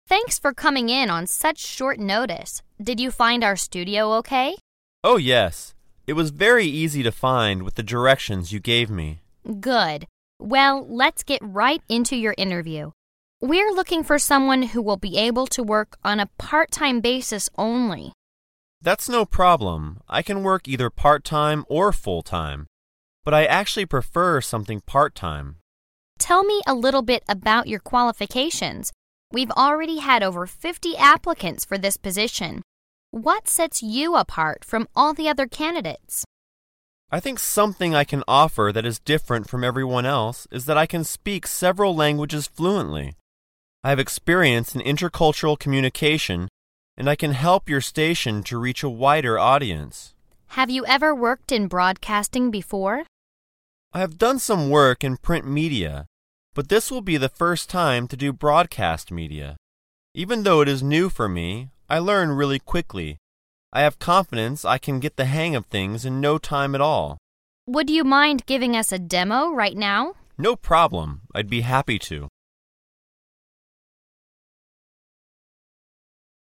Thanks for coming in on such short notice. Did you find our studio okay? Oh, yes. It was very easy to find with the directions you gave me. Good. Well, let's get right into your interview. We're looking for someone who will be able to work on a part-time basis only. That's no problem. I can work either part-time or full-time, but I actually prefer something part-time. Tell me a little bit about your qualifications. We've already had over 50 applicants for this position. What sets you apart from all the other candidates? I think something I can offer that is different from everyone else is that I can speak several languages fluently. I have experience in intercultural communication, and I can help your station to reach a wider audience. Have you ever worked in broadcasting before? I have done some work in print media, but this will be the first time to do broadcast media. Even though it is new for me, I learn really quickly. I have confidence I can get the hang of things in no time at all. Would you mind giving us a demo right now? No problem. I'd be happy to.